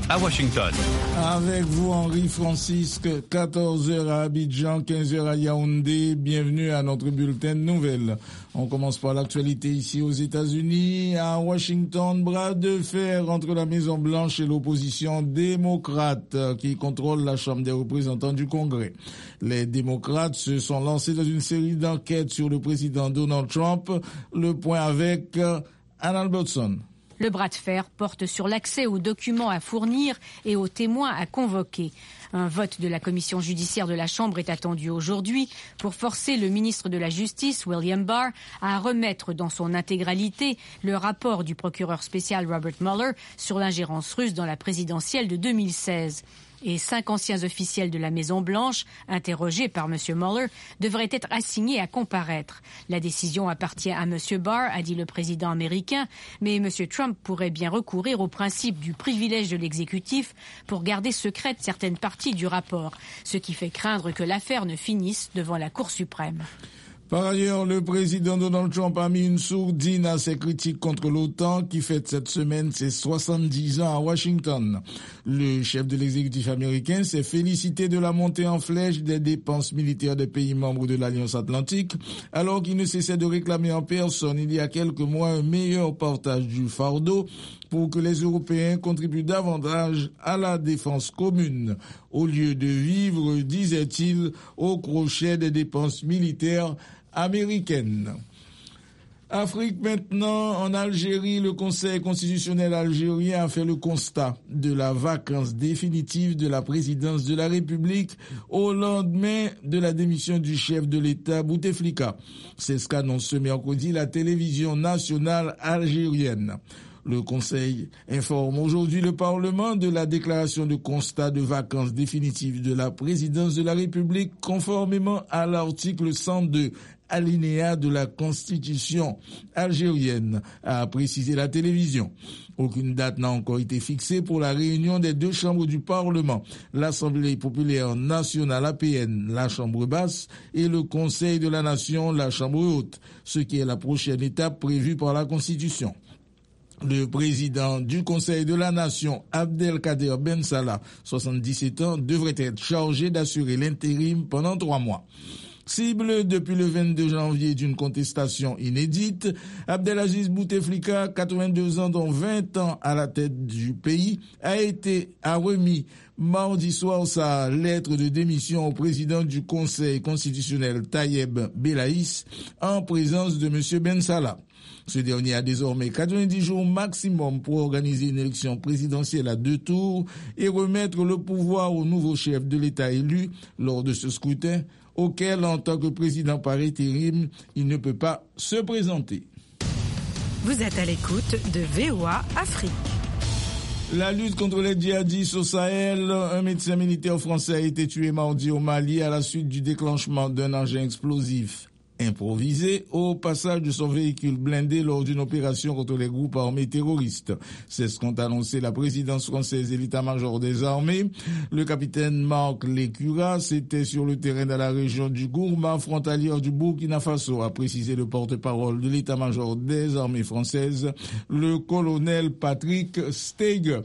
à Washington. Avec vous, Henri Francisque, 14h à Abidjan, 15h à Yaoundé. Bienvenue à notre bulletin de nouvelles. On commence par l'actualité ici aux États-Unis. À Washington, bras de fer entre la Maison-Blanche et l'opposition démocrate qui contrôle la Chambre des représentants du Congrès. Les démocrates se sont lancés dans une série d'enquêtes sur le président Donald Trump. Le point avec Anna Albertson. Le bras de fer porte sur l'accès aux documents à fournir et aux témoins à convoquer. Un vote de la commission judiciaire de la Chambre est attendu aujourd'hui pour forcer le ministre de la Justice, William Barr, à remettre dans son intégralité le rapport du procureur spécial Robert Mueller sur l'ingérence russe dans la présidentielle de 2016. Et 5 anciens officiels de la Maison-Blanche, interrogés par M. Mueller, devraient être assignés à comparaître. La décision appartient à M. Barr, a dit le président américain, mais M. Trump pourrait bien recourir au principe du privilège de l'exécutif pour garder secrète certaines parties du rapport, ce qui fait craindre que l'affaire ne finisse devant la Cour suprême. Par ailleurs, le président Donald Trump a mis une sourdine à ses critiques contre l'OTAN qui fête cette semaine ses 70 ans à Washington. Le chef de l'exécutif américain s'est félicité de la montée en flèche des dépenses militaires des pays membres de l'Alliance Atlantique, alors qu'il ne cessait de réclamer en personne il y a quelques mois un meilleur partage du fardeau pour que les Européens contribuent davantage à la défense commune, au lieu de vivre, disait-il, au crochet des dépenses militaires américaine. Afrique maintenant, en Algérie, le Conseil constitutionnel algérien a fait le constat de la vacance définitive de la présidence de la République au lendemain de la démission du chef de l'État Bouteflika. C'est ce qu'annonce ce mercredi la télévision nationale algérienne. Le Conseil informe aujourd'hui le Parlement de la déclaration de constat de vacance définitive de la présidence de la République conformément à l'article 102 alinéa de la Constitution algérienne, a précisé la télévision. Aucune date n'a encore été fixée pour la réunion des 2 chambres du Parlement, l'Assemblée populaire nationale APN, la Chambre basse, et le Conseil de la Nation, la Chambre haute, ce qui est la prochaine étape prévue par la Constitution. Le président du Conseil de la Nation, Abdelkader Ben Salah, 77 ans, devrait être chargé d'assurer l'intérim pendant 3 mois. Cible depuis le 22 janvier d'une contestation inédite, Abdelaziz Bouteflika, 82 ans dont 20 ans à la tête du pays, a remis mardi soir sa lettre de démission au président du Conseil constitutionnel Tayeb Belaïs en présence de M. Ben Salah. Ce dernier a désormais 90 jours maximum pour organiser une élection présidentielle à 2 tours et remettre le pouvoir au nouveau chef de l'État élu lors de ce scrutin, auquel, en tant que président par intérim, il ne peut pas se présenter. Vous êtes à l'écoute de VOA Afrique. La lutte contre les djihadistes au Sahel, un médecin militaire français a été tué mardi au Mali à la suite du déclenchement d'un engin explosif improvisé au passage de son véhicule blindé lors d'une opération contre les groupes armés terroristes. C'est ce qu'ont annoncé la présidence française et l'état-major des armées. Le capitaine Marc Lécuras était sur le terrain dans la région du Gourma, frontalière du Burkina Faso, a précisé le porte-parole de l'état-major des armées françaises, le colonel Patrick Steiger.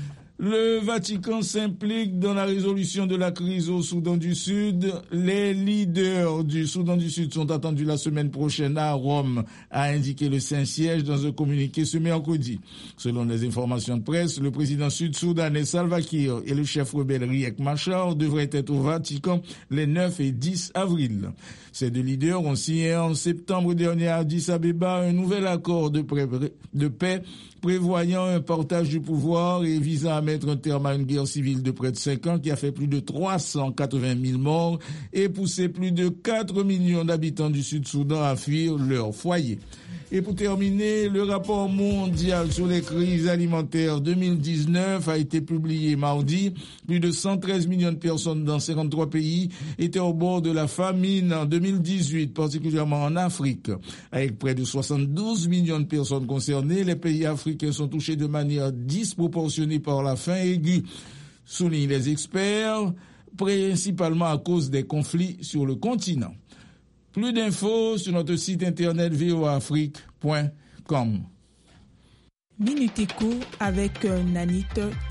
Le Vatican s'implique dans la résolution de la crise au Soudan du Sud. Les leaders du Soudan du Sud sont attendus la semaine prochaine à Rome, a indiqué le Saint-Siège dans un communiqué ce mercredi. Selon les informations de presse, le président sud-soudanais Salva Kiir et le chef rebelle Riek Machar devraient être au Vatican les 9 et 10 avril. Ces 2 leaders ont signé en septembre dernier à Addis Abeba un nouvel accord de paix prévoyant un partage du pouvoir et visant à mettre un terme à une guerre civile de près de 5 ans qui a fait plus de 380 000 morts et poussé plus de 4 millions d'habitants du Sud-Soudan à fuir leur foyer. Et pour terminer, le rapport mondial sur les crises alimentaires 2019 a été publié mardi. Plus de 113 millions de personnes dans 53 pays étaient au bord de la famine en 2018, particulièrement en Afrique. Avec près de 72 millions de personnes concernées, les pays africains sont touchés de manière disproportionnée par la faim aiguë, soulignent les experts, principalement à cause des conflits sur le continent. Plus d'infos sur notre site internet voaafrique.com. Minute Éco avec Nanit